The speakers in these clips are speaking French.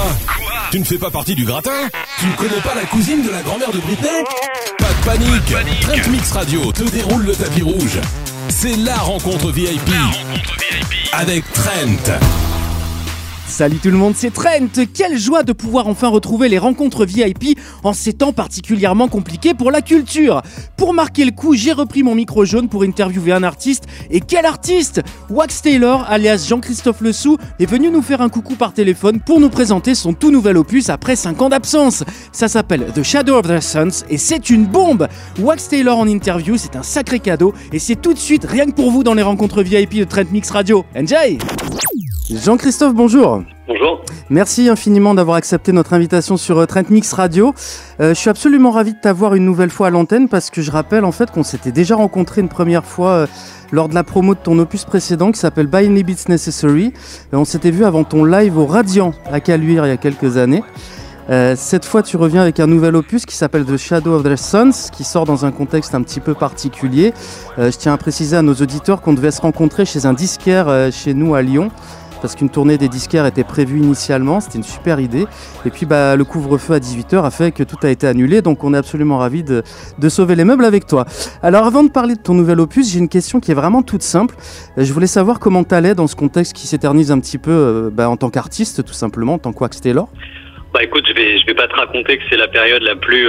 Tu ne fais pas partie du gratin? Tu ne connais pas la cousine de la grand-mère de Britney? Pas de panique, Trent Mix Radio te déroule le tapis rouge. C'est la rencontre VIP avec Trent. Salut tout le monde, c'est Trent. Quelle joie de pouvoir enfin retrouver les rencontres VIP en ces temps particulièrement compliqués pour la culture. Pour marquer le coup, j'ai repris mon micro jaune pour interviewer un artiste. Et quel artiste! Wax Taylor, alias Jean-Christophe Lesoux, est venu nous faire un coucou par téléphone pour nous présenter son tout nouvel opus après 5 ans d'absence. Ça s'appelle The Shadow of the Suns et c'est une bombe! Wax Taylor en interview, c'est un sacré cadeau et c'est tout de suite rien que pour vous dans les rencontres VIP de Trent Mix Radio. Enjoy! Jean-Christophe, bonjour. Bonjour. Merci infiniment d'avoir accepté notre invitation sur Trent Mix Radio. Je suis absolument ravi de t'avoir une nouvelle fois à l'antenne parce que je rappelle en fait qu'on s'était déjà rencontré une première fois lors de la promo de ton opus précédent qui s'appelle By Any Beats Necessary. On s'était vu avant ton live au Radiant à Caluire il y a quelques années. Cette fois, tu reviens avec un nouvel opus qui s'appelle The Shadow of the Suns, qui sort dans un contexte un petit peu particulier. Je tiens à préciser à nos auditeurs qu'on devait se rencontrer chez un disquaire chez nous à Lyon, parce qu'une tournée des disquaires était prévue initialement, c'était une super idée. Et puis le couvre-feu à 18h a fait que tout a été annulé, donc on est absolument ravis de sauver les meubles avec toi. Alors avant de parler de ton nouvel opus, j'ai une question qui est vraiment toute simple. Je voulais savoir comment t'allais dans ce contexte qui s'éternise un petit peu en tant qu'artiste, tout simplement, en tant que Wax Taylor. Bah écoute, je vais pas te raconter que c'est la période la plus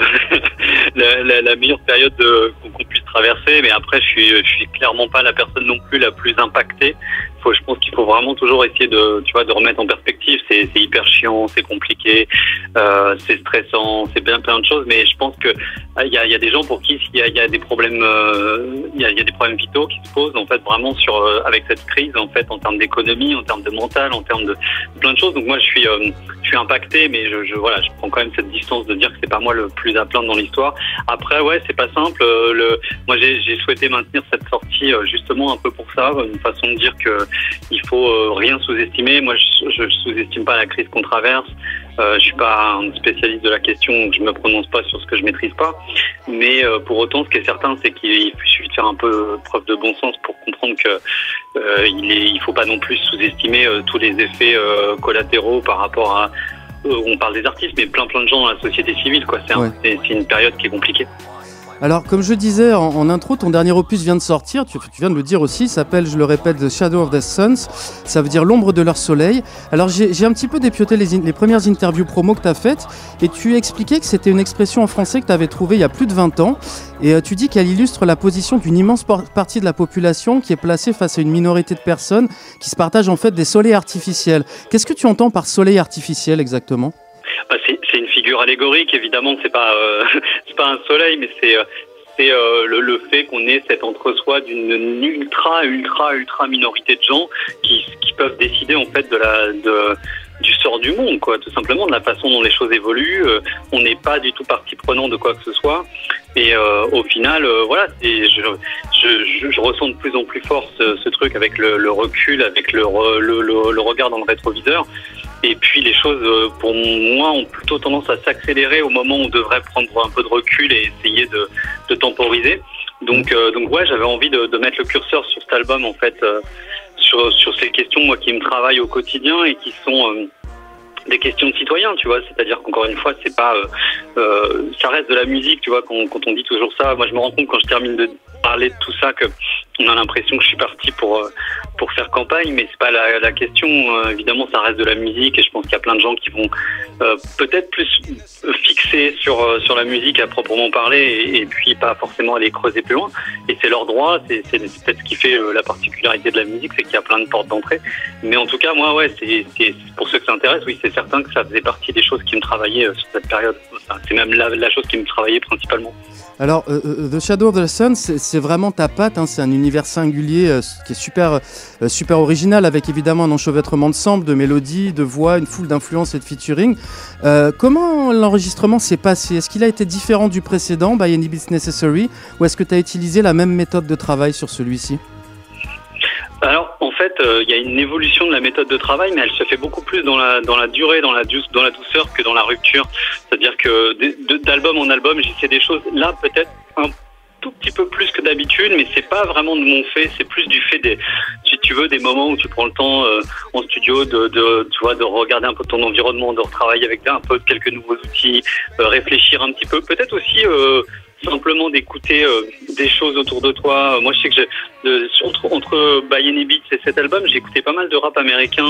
la meilleure période qu'on puisse traverser, mais après je suis clairement pas la personne non plus la plus impactée. Je pense qu'il faut vraiment toujours essayer de remettre en perspective. C'est hyper chiant, c'est compliqué, c'est stressant, c'est plein de choses. Mais je pense que il y a des gens pour qui il y a des problèmes, il y a des problèmes vitaux qui se posent en fait vraiment avec cette crise en fait en termes d'économie, en termes de mental, en termes de plein de choses. Donc moi je suis impacté, mais je prends quand même cette distance de dire que c'est pas moi le plus à plaindre dans l'histoire. Après ouais, c'est pas simple. Moi j'ai souhaité maintenir cette sortie justement un peu pour ça, une façon de dire que il faut rien sous-estimer. Moi, je sous-estime pas la crise qu'on traverse. Je suis pas un spécialiste de la question, donc je me prononce pas sur ce que je maîtrise pas. Mais pour autant, ce qui est certain, c'est qu'il suffit de faire un peu preuve de bon sens pour comprendre que il faut pas non plus sous-estimer tous les effets collatéraux par rapport à. On parle des artistes, mais plein de gens dans la société civile, quoi. C'est une période qui est compliquée. Alors, comme je disais en intro, ton dernier opus vient de sortir, tu viens de le dire aussi, il s'appelle, je le répète, The Shadow of the Suns, ça veut dire l'ombre de leur soleil. Alors, j'ai un petit peu dépioté les premières interviews promo que tu as faites, et tu expliquais que c'était une expression en français que tu avais trouvée il y a plus de 20 ans, et tu dis qu'elle illustre la position d'une immense partie de la population qui est placée face à une minorité de personnes qui se partagent en fait des soleils artificiels. Qu'est-ce que tu entends par soleil artificiel exactement ? C'est une figure allégorique, évidemment, c'est pas un soleil, mais c'est le fait qu'on ait cet entre-soi d'une ultra minorité de gens qui peuvent décider en fait du sort du monde, quoi, tout simplement, de la façon dont les choses évoluent. On n'est pas du tout partie prenante de quoi que ce soit. Et au final, je ressens de plus en plus fort ce truc avec le recul, avec le regard dans le rétroviseur. Et puis les choses, pour moi, ont plutôt tendance à s'accélérer au moment où on devrait prendre un peu de recul et essayer de temporiser. Donc ouais, j'avais envie de mettre le curseur sur cet album, en fait, sur ces questions, moi, qui me travaillent au quotidien et qui sont des questions de citoyens, tu vois. C'est-à-dire qu'encore une fois, c'est pas, ça reste de la musique, tu vois. Quand on dit toujours ça, moi, je me rends compte quand je termine de parler de tout ça que on a l'impression que je suis parti pour faire campagne, mais c'est pas la question. Évidemment, ça reste de la musique et je pense qu'il y a plein de gens qui vont peut-être plus fixer sur la musique à proprement parler et puis pas forcément aller creuser plus loin. Et c'est leur droit, c'est peut-être ce qui fait la particularité de la musique, c'est qu'il y a plein de portes d'entrée. Mais en tout cas, moi, ouais, c'est pour ceux que ça intéresse, oui, c'est certain que ça faisait partie des choses qui me travaillaient sur cette période. Enfin, c'est même la chose qui me travaillait principalement. Alors, The Shadow of the Sun, c'est vraiment ta patte, hein, c'est un univers singulier qui est super original, avec évidemment un enchevêtrement de samples, de mélodies, de voix, une foule d'influences et de featuring. Comment l'enregistrement s'est passé ? Est-ce qu'il a été différent du précédent, By Any Beats Necessary, ou est-ce que tu as utilisé la même méthode de travail sur celui-ci ? Alors, en fait, il y a une évolution de la méthode de travail, mais elle se fait beaucoup plus dans la durée, dans la douceur que dans la rupture. C'est-à-dire que d'album en album, j'essaie des choses, là, peut-être un tout petit peu plus que d'habitude, mais c'est pas vraiment de mon fait, c'est plus du fait tu veux, des moments où tu prends le temps en studio tu vois, de regarder un peu ton environnement, de retravailler avec un peu quelques nouveaux outils, réfléchir un petit peu, peut-être aussi simplement d'écouter des choses autour de toi. Moi, je sais que entre By Any Beats et cet album, j'ai écouté pas mal de rap américain,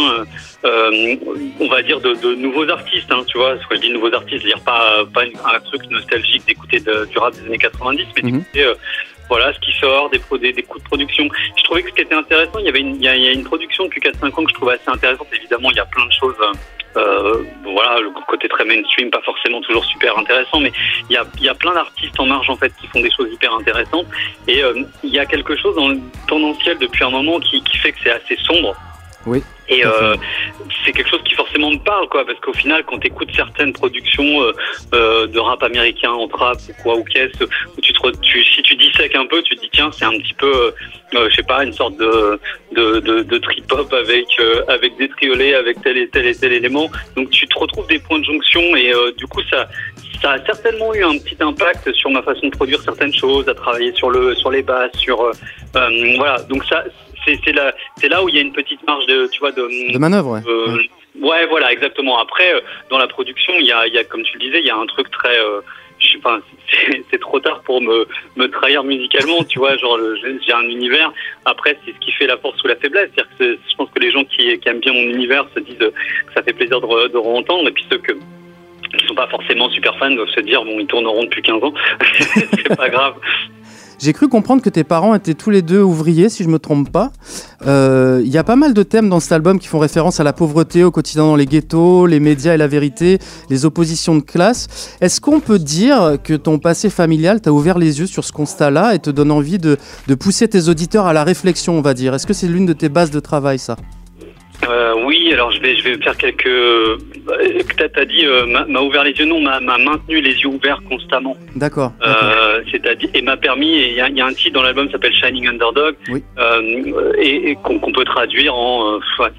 on va dire de nouveaux artistes, hein, tu vois. Quand je dis nouveaux artistes, je veux dire pas un truc nostalgique d'écouter du rap des années 90, mais d'écouter voilà ce qui sort, des coups de production. Je trouvais que ce qui était intéressant, il y a une production depuis 4-5 ans que je trouvais assez intéressante. Évidemment, il y a plein de choses. Voilà, le côté très mainstream, pas forcément toujours super intéressant, mais il y a plein d'artistes en marge en fait qui font des choses hyper intéressantes. Et il y a quelque chose dans le tendanciel depuis un moment qui fait que c'est assez sombre. Oui. Et c'est quelque chose qui forcément me parle, quoi, parce qu'au final, quand t'écoutes certaines productions de rap américain, en trap ou quoi, ou qu'est-ce, où si tu dissèques un peu, tu te dis tiens, c'est un petit peu, je sais pas, une sorte de trip-hop avec des triolets, avec tel et tel élément. Donc tu te retrouves des points de jonction et du coup ça a certainement eu un petit impact sur ma façon de produire certaines choses, à travailler sur les basses, voilà. Donc ça. C'est là où il y a une petite marge de manœuvre. Ouais, voilà, exactement. Après, dans la production, il y a, comme tu le disais, il y a un truc très. C'est trop tard pour me trahir musicalement, tu vois. Genre, j'ai un univers. Après, c'est ce qui fait la force ou la faiblesse. C'est-à-dire que je pense que les gens qui aiment bien mon univers se disent que ça fait plaisir de re-entendre, et puis ceux qui sont pas forcément super fans doivent se dire bon, ils tourneront depuis 15 ans, c'est pas grave. J'ai cru comprendre que tes parents étaient tous les deux ouvriers, si je me trompe pas. Il y a pas mal de thèmes dans cet album qui font référence à la pauvreté, au quotidien dans les ghettos, les médias et la vérité, les oppositions de classe. Est-ce qu'on peut dire que ton passé familial t'a ouvert les yeux sur ce constat-là et te donne envie de pousser tes auditeurs à la réflexion, on va dire? Est-ce que c'est l'une de tes bases de travail, ça? Oui, alors je vais faire quelques. T'as dit m'a ouvert les yeux, non, m'a maintenu les yeux ouverts constamment. D'accord. C'est-à-dire et m'a permis. Il y a un titre dans l'album qui s'appelle Shining Underdog, oui. Et qu'on peut traduire en.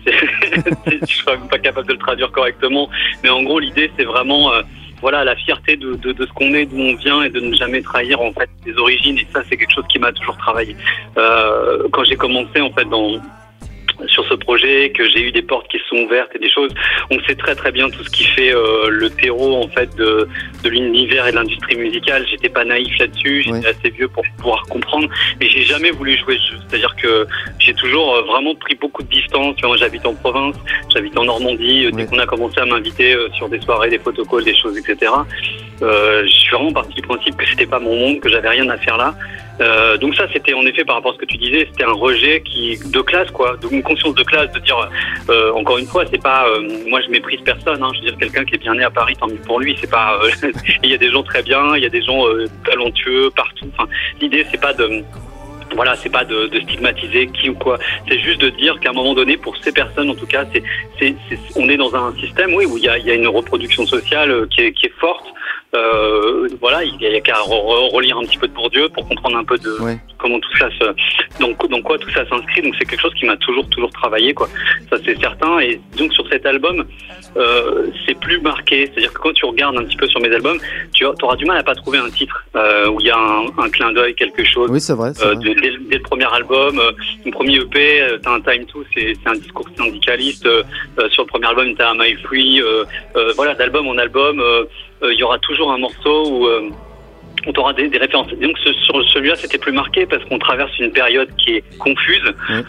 Je suis pas capable de le traduire correctement, mais en gros l'idée c'est vraiment. Voilà, la fierté de ce qu'on est, d'où on vient et de ne jamais trahir en fait ses origines. Et ça, c'est quelque chose qui m'a toujours travaillé. Quand j'ai commencé en fait sur ce projet, que j'ai eu des portes qui se sont ouvertes et des choses. On sait très très bien tout ce qui fait le terreau en fait de l'univers et de l'industrie musicale. J'étais pas naïf là-dessus, j'étais assez vieux pour pouvoir comprendre, mais j'ai jamais voulu jouer ce jeu. C'est-à-dire que j'ai toujours vraiment pris beaucoup de distance. Tu vois, moi, j'habite en province, j'habite en Normandie. Dès qu'on a commencé à m'inviter sur des soirées, des photocalls, des choses, etc. Je suis vraiment parti du principe que c'était pas mon monde, que j'avais rien à faire là. Donc ça, c'était en effet par rapport à ce que tu disais, c'était un rejet de classe, quoi, donc une conscience de classe, de dire encore une fois, c'est pas moi je méprise personne, hein, je veux dire quelqu'un qui est bien né à Paris, tant mieux pour lui, c'est pas il y a des gens très bien, il y a des gens talentueux partout. Enfin, l'idée c'est pas de stigmatiser qui ou quoi. C'est juste de dire qu'à un moment donné, pour ces personnes, en tout cas, on est dans un système, oui, où il y a une reproduction sociale qui est forte. Voilà, il y a qu'à relire un petit peu de Bourdieu pour comprendre un peu de comment tout ça dans quoi tout ça s'inscrit. Donc c'est quelque chose qui m'a toujours travaillé, quoi. Ça c'est certain. Et donc sur cet album, c'est plus marqué. C'est-à-dire que quand tu regardes un petit peu sur mes albums, tu auras du mal à pas trouver un titre où il y a un clin d'œil, quelque chose. Oui, c'est vrai. Dès le premier album, le premier EP, t'as un Time 2, c'est un discours syndicaliste. Sur le premier album, t'as un My Free. Voilà, d'album en album. Il y aura toujours un morceau où on aura des références. Donc sur celui-là, c'était plus marqué parce qu'on traverse une période qui est confuse.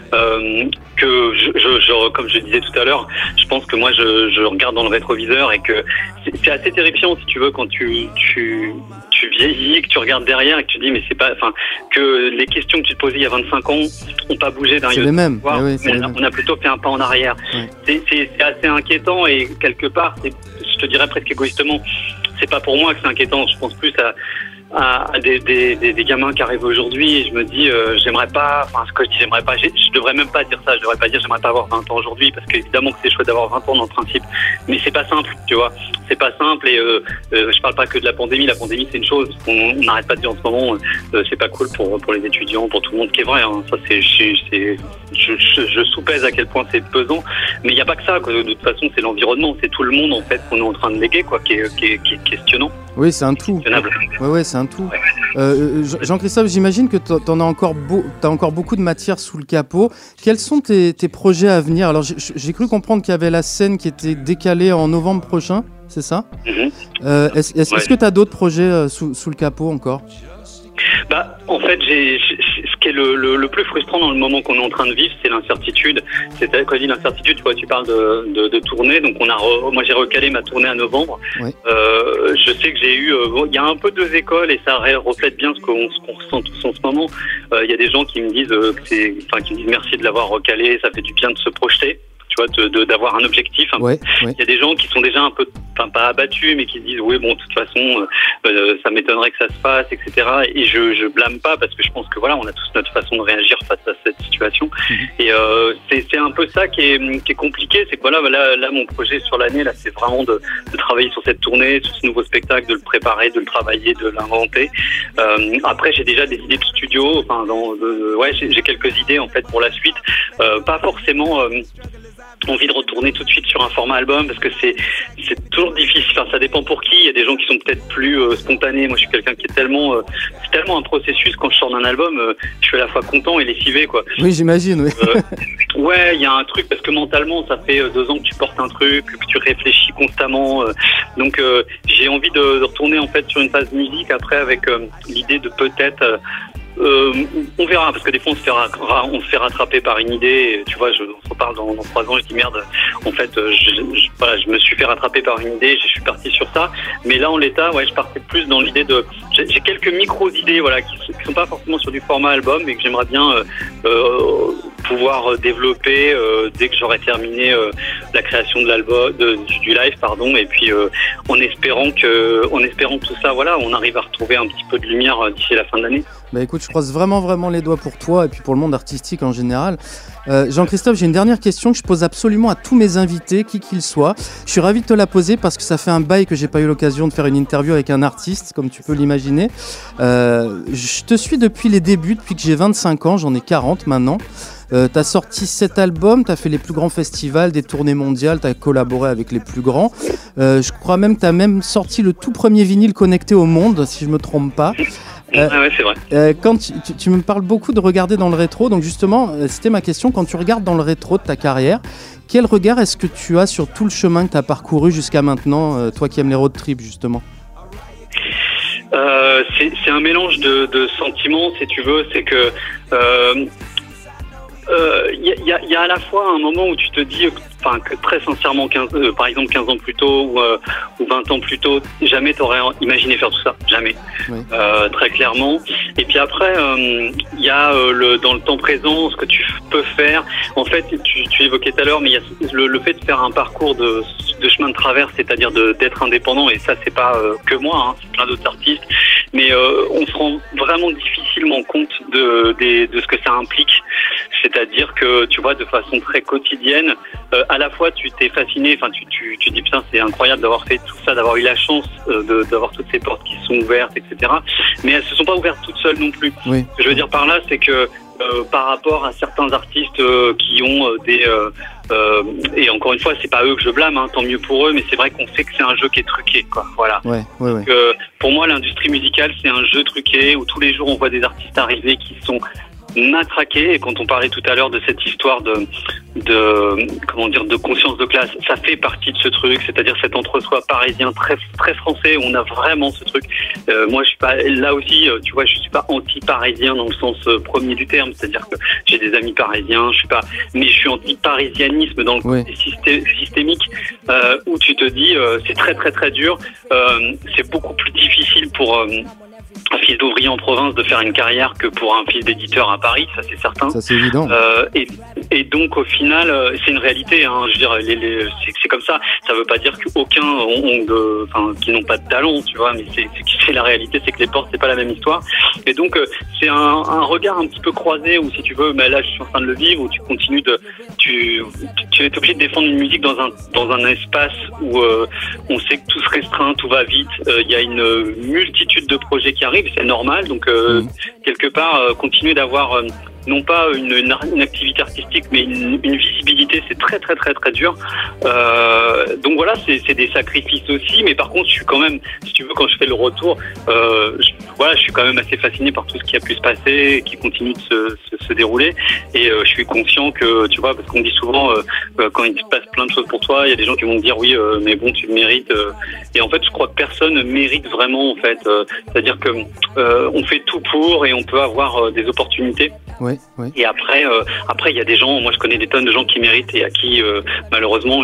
Que comme je disais tout à l'heure, je pense que moi je regarde dans le rétroviseur et que c'est assez terrifiant, si tu veux, quand tu vieillis, que tu regardes derrière et que tu dis mais c'est pas, enfin, que les questions que tu te posais il y a 25 ans ont pas bougé d'un lieu. C'est les mêmes. On a plutôt fait un pas en arrière. C'est assez inquiétant et quelque part, je te dirais presque égoïstement, c'est pas pour moi que c'est inquiétant. Je pense plus à des gamins qui arrivent aujourd'hui et je me dis j'aimerais pas, enfin ce que je dis j'aimerais pas, je devrais même pas dire ça, je devrais pas dire j'aimerais pas avoir 20 ans aujourd'hui parce qu'évidemment que c'est chouette d'avoir 20 ans dans le principe, mais c'est pas simple, tu vois, c'est pas simple. Et je parle pas que de la pandémie c'est une chose qu'on n'arrête pas de dire en ce moment, c'est pas cool pour les étudiants, pour tout le monde, qui est vrai, hein. Ça je soupèse à quel point c'est pesant, mais il n'y a pas que ça, quoi. De toute façon c'est l'environnement, c'est tout le monde en fait qu'on est en train de léguer, quoi, qui est questionnant. Oui, c'est un tout. Questionnable. Ouais, c'est c'est un tout. Jean-Christophe, j'imagine que t'as encore beaucoup de matière sous le capot. Quels sont tes projets à venir? Alors, j'ai cru comprendre qu'il y avait la scène qui était décalée en novembre prochain, c'est ça? Est-ce que tu as d'autres projets sous le capot encore? En fait, ce qui est le plus frustrant dans le moment qu'on est en train de vivre, c'est l'incertitude. C'est-à-dire, quand je dis l'incertitude, tu parles de tournée. Donc, moi, j'ai recalé ma tournée à novembre. Oui. Je sais que j'ai eu, il y a un peu deux écoles et ça reflète bien ce qu'on ressent tous en ce moment. Il y a des gens qui me disent qui me disent merci de l'avoir recalé, ça fait du bien de se projeter. D'avoir un objectif. Ouais. Il y a des gens qui sont déjà un peu, pas abattus, mais qui se disent oui, bon, de toute façon, ça m'étonnerait que ça se fasse, etc. Et je blâme pas parce que je pense que voilà, on a tous notre façon de réagir face à cette situation. Et c'est un peu ça qui est compliqué, c'est que là, mon projet sur l'année, là, c'est vraiment de travailler sur cette tournée, sur ce nouveau spectacle, de le préparer, de le travailler, de l'inventer. Après, j'ai déjà des idées de studio. J'ai quelques idées en fait pour la suite. Pas forcément. Envie de retourner tout de suite sur un format album parce que c'est toujours difficile. Enfin, ça dépend pour qui. Il y a des gens qui sont peut-être plus spontanés. Moi, je suis quelqu'un qui est c'est tellement un processus. Quand je sors d'un album, je suis à la fois content et lessivé, quoi. Oui, j'imagine. Oui. Il y a un truc parce que mentalement, ça fait 2 ans que tu portes un truc, que tu réfléchis constamment. Donc, j'ai envie de retourner en fait sur une phase musique après avec l'idée de peut-être. On verra parce que des fois on se fait rattraper par une idée. Tu vois, on se reparle dans 3 ans. Je dis merde. En fait, je me suis fait rattraper par une idée. Je suis parti sur ça. Mais là, en l'état, je partais plus dans l'idée de. J'ai quelques micro idées, qui sont pas forcément sur du format album, mais que j'aimerais bien pouvoir développer dès que j'aurai terminé la création de l'album, du live, pardon. Et puis en espérant que tout ça, on arrive à retrouver un petit peu de lumière d'ici la fin de l'année. Écoute, je croise vraiment les doigts pour toi et puis pour le monde artistique en général. Jean-Christophe, j'ai une dernière question que je pose absolument à tous mes invités, qui qu'ils soient. Je suis ravi de te la poser parce que ça fait un bail que j'ai pas eu l'occasion de faire une interview avec un artiste, comme tu peux l'imaginer. Je te suis depuis les débuts, depuis que j'ai 25 ans, j'en ai 40 maintenant. T'as sorti 7 albums, t'as fait les plus grands festivals, des tournées mondiales, t'as collaboré avec les plus grands. Je crois même que t'as même sorti le tout premier vinyle connecté au monde, si je me trompe pas. Ouais, c'est vrai. Quand tu me parles beaucoup de regarder dans le rétro, donc justement, c'était ma question, quand tu regardes dans le rétro de ta carrière, quel regard est-ce que tu as sur tout le chemin que tu as parcouru jusqu'à maintenant, toi qui aimes les road trips justement? C'est un mélange de sentiments, si tu veux. C'est que y a à la fois un moment où tu te dis que très sincèrement, par exemple 15 ans plus tôt ou 20 ans plus tôt, jamais t'aurais imaginé faire tout ça, jamais. Oui. Très clairement. Et puis après, il y a dans le temps présent, ce que tu peux faire. En fait, tu évoquais tout à l'heure, mais il y a le fait de faire un parcours de chemin de traverse, c'est-à-dire d'être indépendant. Et ça, c'est pas que moi, c'est plein d'autres artistes. Mais on se rend vraiment difficilement compte de ce que ça implique. C'est-à-dire que, tu vois, de façon très quotidienne, à la fois tu t'es fasciné, tu dis putain, c'est incroyable d'avoir fait tout ça, d'avoir eu la chance d'avoir toutes ces portes qui sont ouvertes, etc. Mais elles se sont pas ouvertes toutes seules non plus. Oui. Ce que je veux dire par là, c'est que par rapport à certains artistes qui ont et encore une fois, c'est pas eux que je blâme, tant mieux pour eux, mais c'est vrai qu'on sait que c'est un jeu qui est truqué, quoi. Voilà. Ouais. Donc, pour moi, l'industrie musicale, c'est un jeu truqué où tous les jours on voit des artistes arriver qui sont matraqués. Et quand on parlait tout à l'heure de cette histoire de conscience de classe, ça fait partie de ce truc, c'est-à-dire cet entre-soi parisien très très français. On a vraiment ce truc. Moi, je suis pas là aussi. Tu vois, je suis pas anti-parisien dans le sens premier du terme, c'est-à-dire que j'ai des amis parisiens. Mais je suis anti-parisianisme dans le côté systémique où tu te dis c'est très très très dur. C'est beaucoup plus difficile pour un fils d'ouvrier en province de faire une carrière que pour un fils d'éditeur à Paris, ça c'est certain. Ça c'est évident. Et donc au final, c'est une réalité. Je veux dire, c'est comme ça. Ça veut pas dire qu'aucun qui n'ont pas de talent, tu vois. Mais c'est la réalité, c'est que les portes c'est pas la même histoire. Et donc c'est un regard un petit peu croisé où si tu veux, mais là je suis en train de le vivre, où tu continues tu es obligé de défendre une musique dans un espace où on sait que tout se restreint, tout va vite. Il y a une multitude de projets qui arrivent, c'est normal. Donc quelque part, continuer d'avoir non pas une activité artistique, mais une visibilité, c'est très très très très dur. Donc voilà, c'est des sacrifices aussi, mais par contre, je suis quand même, si tu veux, quand je fais le retour, je suis quand même assez fasciné par tout ce qui a pu se passer, qui continue de se dérouler, et je suis conscient que, tu vois, parce qu'on dit souvent, quand il se passe plein de choses pour toi, il y a des gens qui vont te dire oui, mais bon, tu le mérites, et en fait, je crois que personne ne mérite vraiment, en fait, c'est-à-dire que on fait tout pour, et on peut avoir des opportunités. Oui. Et après, il y a des gens, moi je connais des tonnes de gens qui méritent et à qui, malheureusement,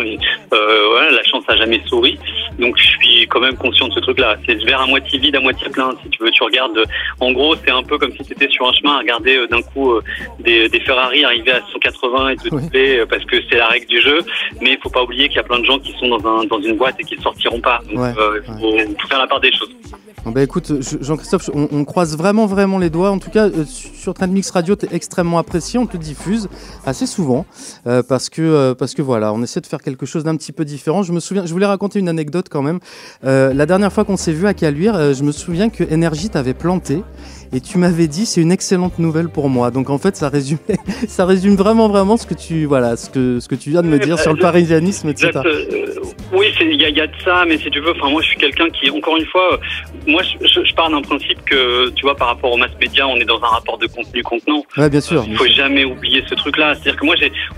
la chance n'a jamais souri. Donc je suis quand même conscient de ce truc-là. C'est le verre à moitié vide, à moitié plein. Si tu veux, tu regardes. En gros, c'est un peu comme si tu étais sur un chemin à regarder d'un coup des Ferrari arriver à 180 et te doubler parce que c'est la règle du jeu. Mais il faut pas oublier qu'il y a plein de gens qui sont dans une boîte et qui ne sortiront pas. Donc il faut faire la part des choses. Bon écoute, Jean-Christophe, on croise vraiment les doigts. En tout cas, sur Trend Mix Radio, tu es extrêmement apprécié. On te diffuse assez souvent parce que voilà, on essaie de faire quelque chose d'un petit peu différent. Je voulais raconter une anecdote quand même. La dernière fois qu'on s'est vu à Caluire, je me souviens que Énergie t'avait planté et tu m'avais dit c'est une excellente nouvelle pour moi. Donc en fait, ça résume vraiment ce que tu viens de me dire sur le parisianisme, etc. Oui, il y a de ça, mais si tu veux, moi je suis quelqu'un qui, encore une fois, moi je pars d'un principe que, tu vois, par rapport aux mass médias, on est dans un rapport de contenu-contenant. Ouais, bien sûr. Il faut jamais oublier ce truc-là. C'est-à-dire que moi,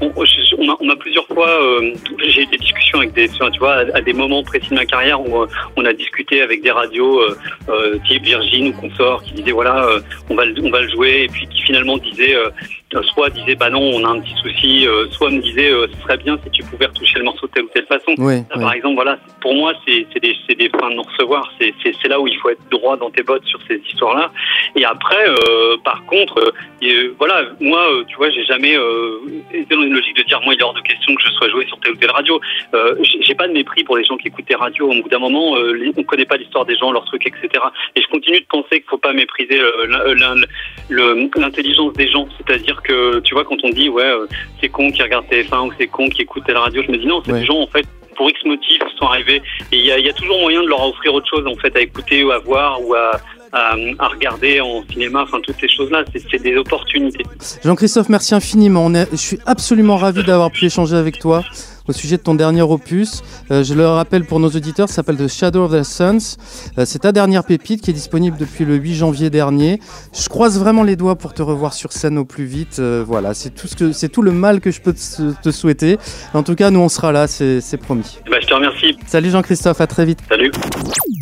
on m'a plusieurs fois, j'ai eu des discussions avec tu vois, à des moments précis de ma carrière où on a discuté avec des radios type Virgin ou consorts qui disaient voilà, on va le jouer, et puis qui finalement disaient soit disait bah non, on a un petit souci, soit me disait ce serait bien si tu pouvais retoucher le morceau de telle ou telle façon. Par exemple, voilà, pour moi c'est des fins de non-recevoir. C'est là où il faut être droit dans tes bottes sur ces histoires-là. Et après, par contre, voilà, moi, tu vois, j'ai jamais été dans une logique de dire moi il est hors de question que je sois joué sur telle ou telle radio. J'ai pas de mépris pour les gens qui écoutent des radios. Au bout d'un moment, on connaît pas l'histoire des gens, leurs trucs, etc. Et je continue de penser qu'il faut pas mépriser l'intelligence des gens. C'est-à-dire que, tu vois, quand on dit c'est con qui regarde TF1 ou c'est con qui écoute telle radio, je me dis non, c'est des gens en fait pour X motifs sont arrivés, et il y a toujours moyen de leur offrir autre chose en fait à écouter ou à voir ou à regarder en cinéma, enfin toutes ces choses-là, c'est des opportunités. Jean-Christophe, merci infiniment. Je suis absolument ravi d'avoir pu échanger avec toi au sujet de ton dernier opus. Je le rappelle pour nos auditeurs, ça s'appelle The Shadow of the Suns. C'est ta dernière pépite qui est disponible depuis le 8 janvier dernier. Je croise vraiment les doigts pour te revoir sur scène au plus vite. Voilà, c'est tout le mal que je peux te souhaiter. En tout cas, nous on sera là, c'est promis. Je te remercie. Salut Jean-Christophe, à très vite. Salut.